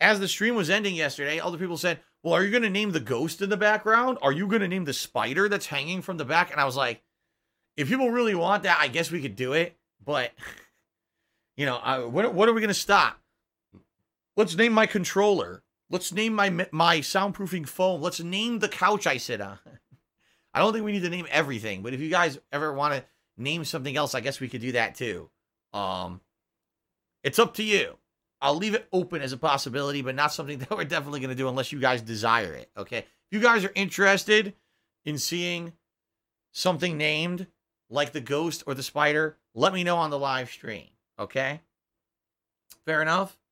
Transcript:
as the stream was ending yesterday, other people said, well, are you going to name the ghost in the background? Are you going to name the spider that's hanging from the back? And I was like, if people really want that, I guess we could do it. But, you know, what are we going to stop? Let's name my controller. Let's name my soundproofing foam. Let's name the couch I sit on. I don't think we need to name everything. But if you guys ever want to name something else, I guess we could do that too. It's up to you. I'll leave it open as a possibility, but not something that we're definitely going to do unless you guys desire it, okay? If you guys are interested in seeing something named like the ghost or the spider, let me know on the live stream, okay? Fair enough?